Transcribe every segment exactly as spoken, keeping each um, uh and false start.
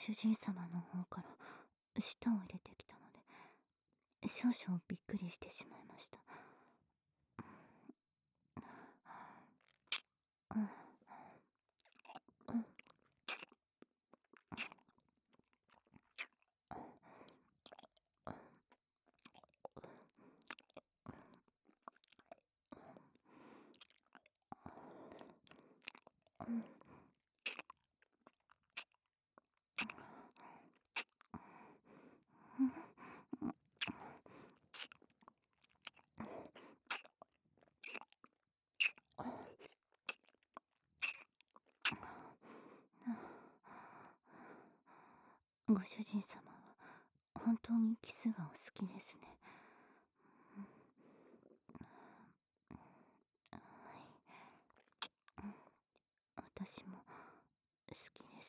主人様の方から舌を入れてきたので、少々びっくりしてしまいました。うんうん。ご主人様は本当にキスがお好きですね。はい、私も好きです。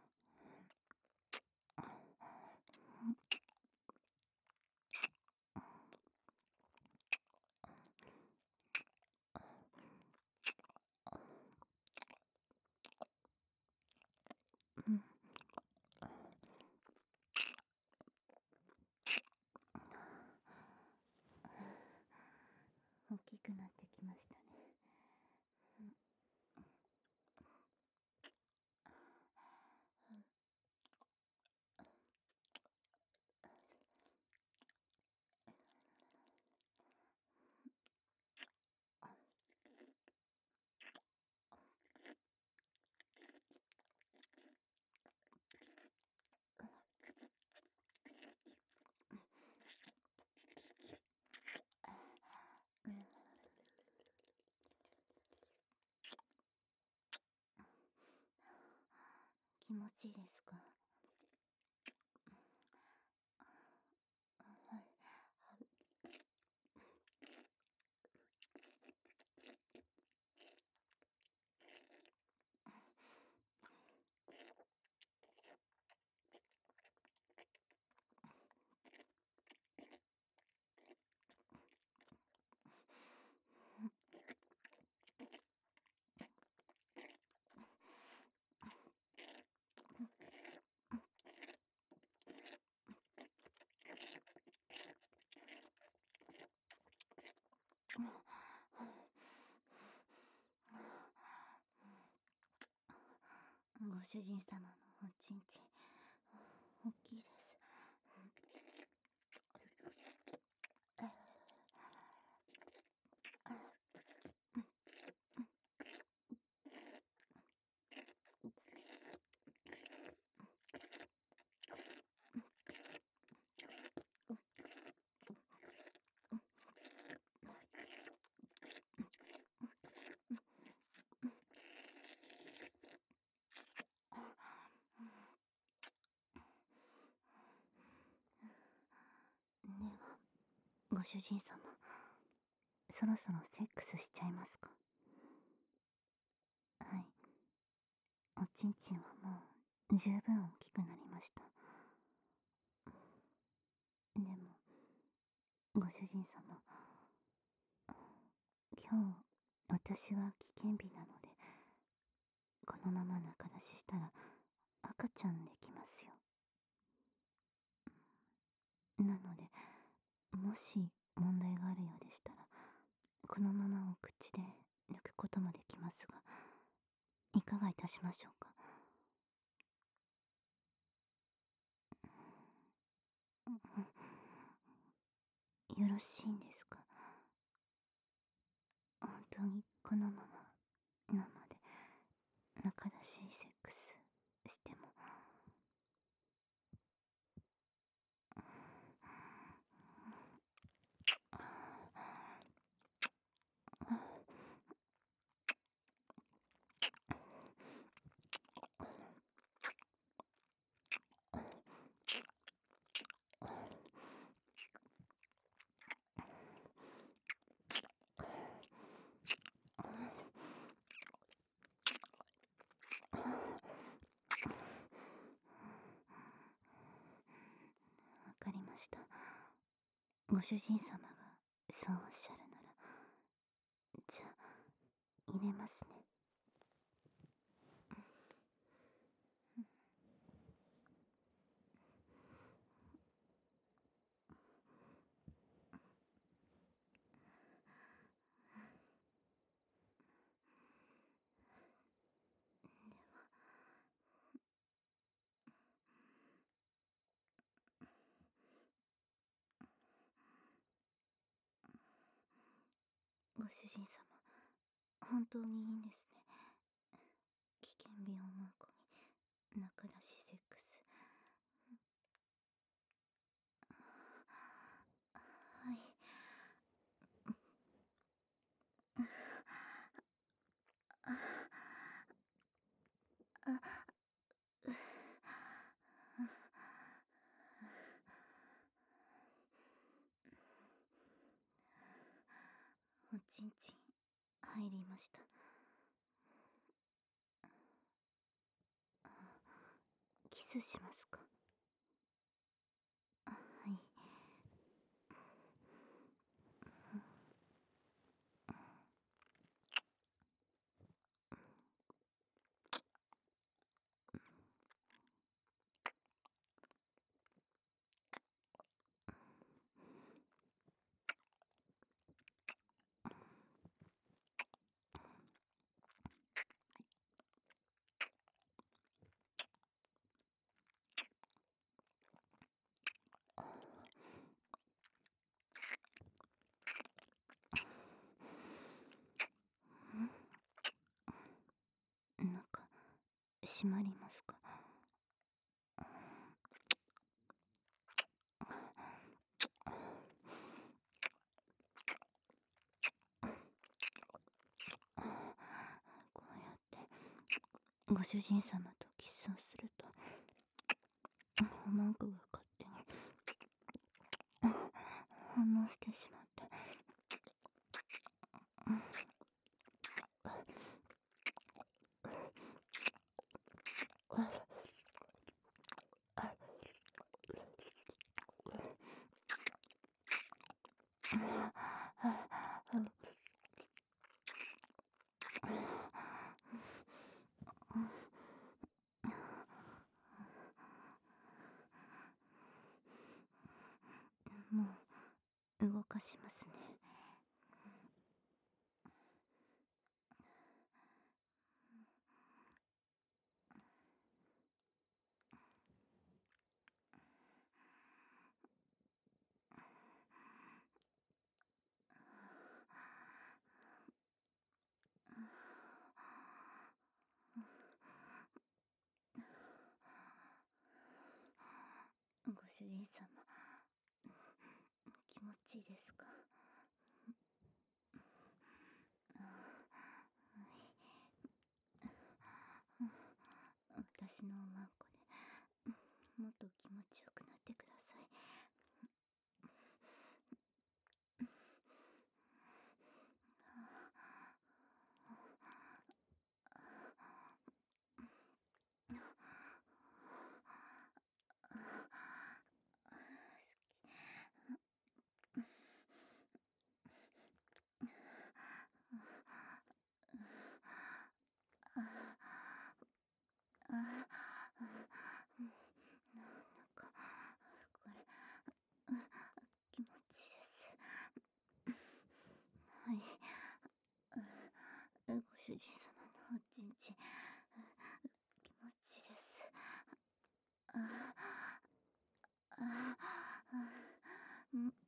うん、大きくなってきましたね。うん、気持ちいいですか？はい。ご主人様のおちんちん大きいです。ではご主人様、そろそろセックスしちゃいますか？はい、おちんちんはもう十分大きくなりました。でもご主人様、今日私は危険日なので、このまま中出ししたら赤ちゃんできますよ。なので、もし問題があるようでしたら、このままお口で抜くこともできますが、いかがいたしましょうか？よろしいんですか？本当にこのまま生で中出しセックスしても。わかりました。ご主人様がそうおっしゃるなら、じゃあ入れますね。 主人様、本当にいいんですね。危険病マーコに仲出しセックス。はい。おちんちん入りました。キスしますか？はい。なんか閉まりますか？こうやってご主人様とキスをするとおまんこが勝手に反応してしまって、もう動かしますね。ご主人様、気持ちいいですか？私のおまんこでもっと気持ちよくなってください。なんかこれ気持ちいいです。はい。ご主人様のおちんちん気持ちいいです。ああうん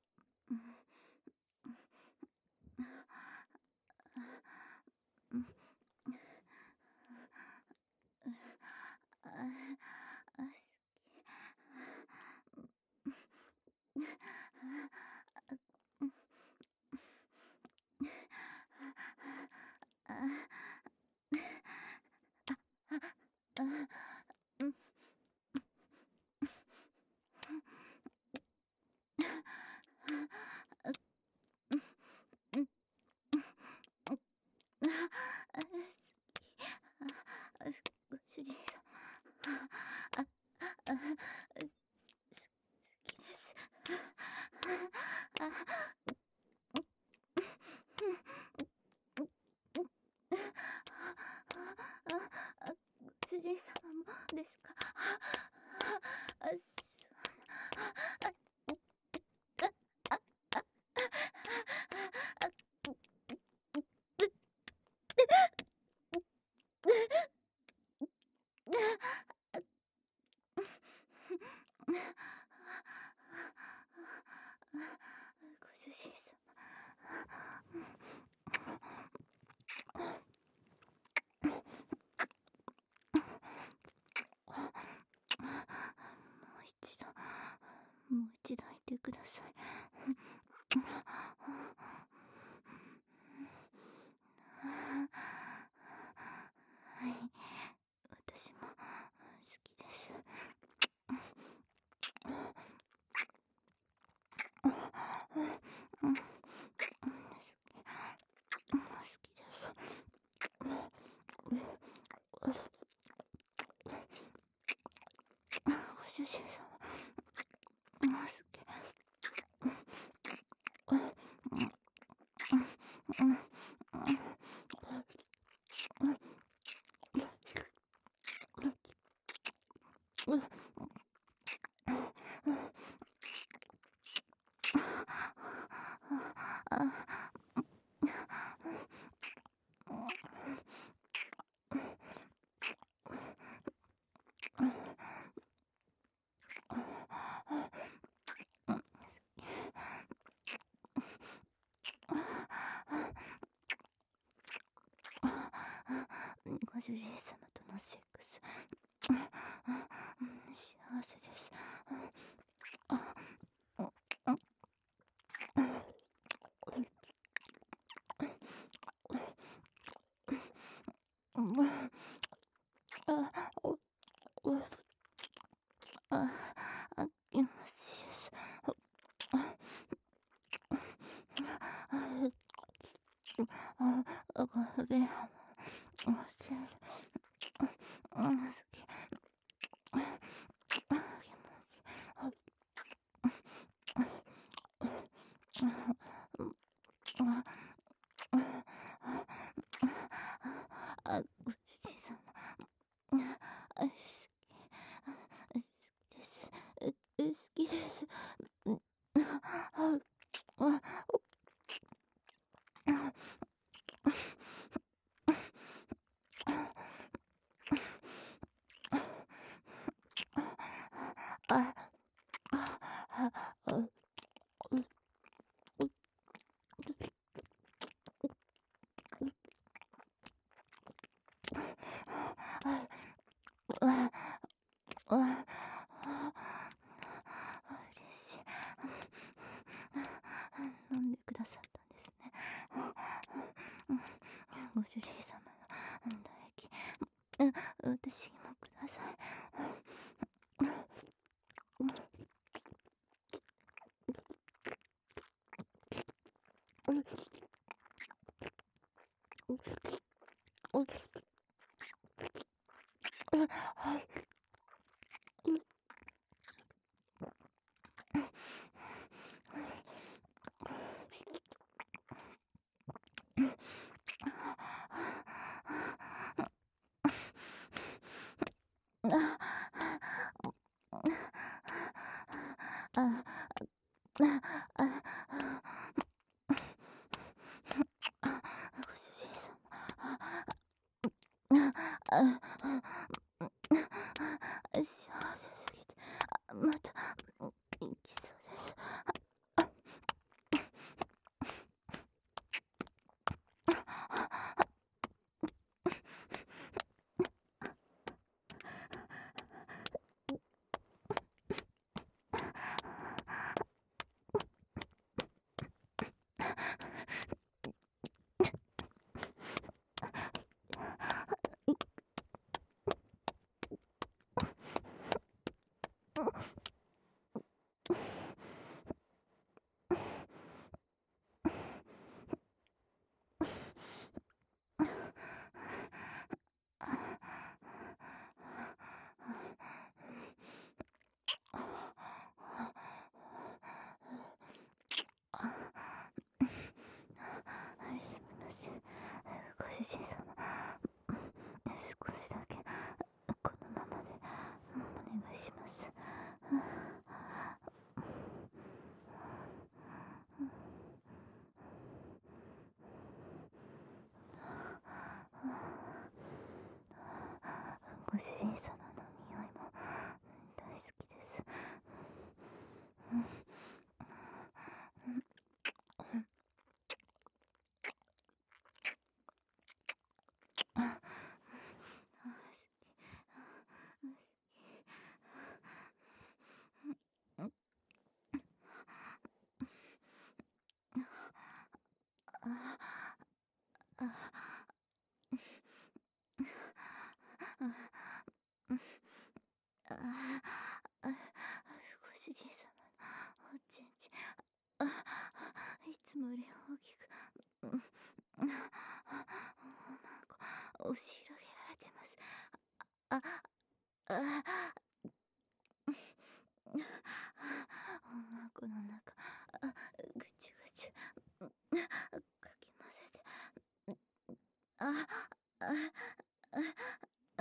ご主人様、ああ好きです。ご主人様もですか？あご主人様、 主様、もうすげご主人様とのセックス、幸せです。気持ちいいです。これはあ、ご主人様、あ、好きです。好きです。あ、嬉しい。飲んでくださったんですね。ご主人様の唾液、私にもください。ご主人様、幸せすぎて、また行きそうです。ご主人様、少しだけこのままでお願いします。ご主人様の匂いも大好きです。ご主人様のおちんちん、いつもより大きく、なんか押し広げられてます。あ、あ、 あ、あ、あ、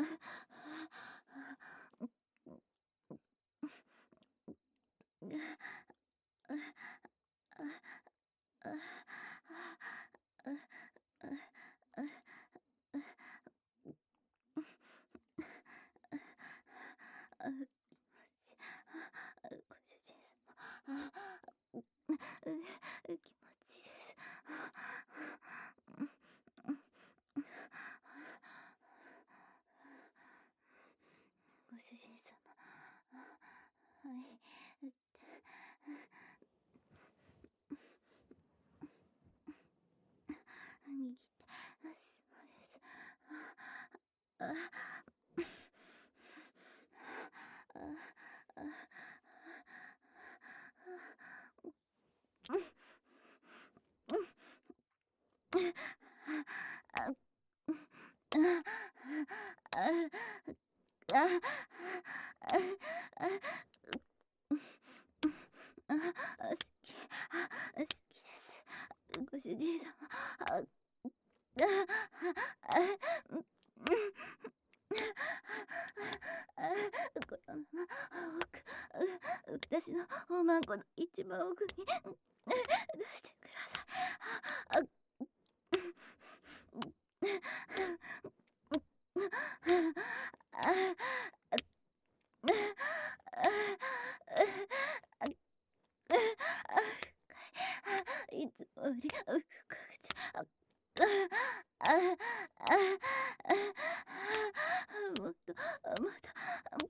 ご主人様、う、気持ちいいです。ご主人様、はい、うって、握って、そうです。あ、あ、あ、好きです。ご主人様。あ、このまま奥、私のおまんこの一番奥に出してください。あ、いつもより深くて、あ、あ、あ、もっと、もっと、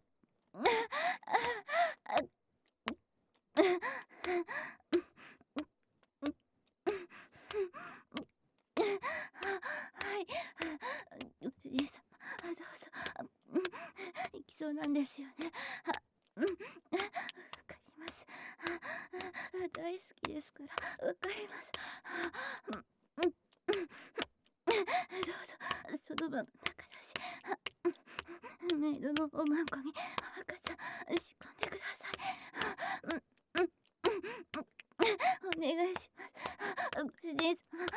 はい、ご主人様、どうぞ。行きそうなんですよね。わかります。大好きですから、わかります。どうぞ、その場の中だし、メイドのおまんこに赤ちゃん仕込んでください。お願いします。ご主人様。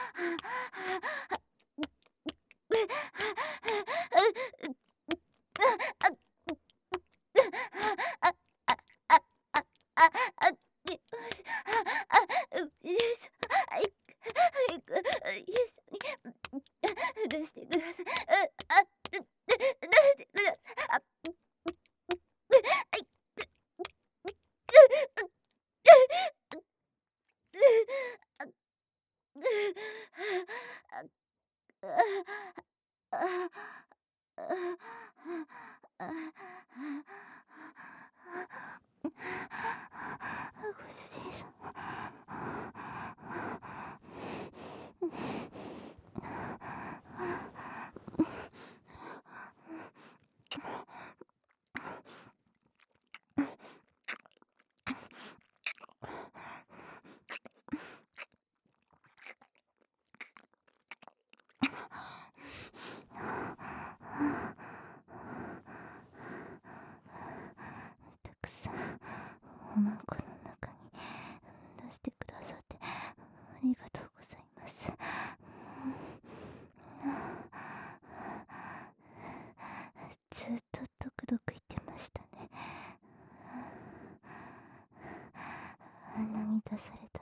出してください。あ、出してください。あ、ご主人様。たくさんおまんこの中に出してくださってありがとうございます。ずっとドクドク言ってましたね。あんなに出された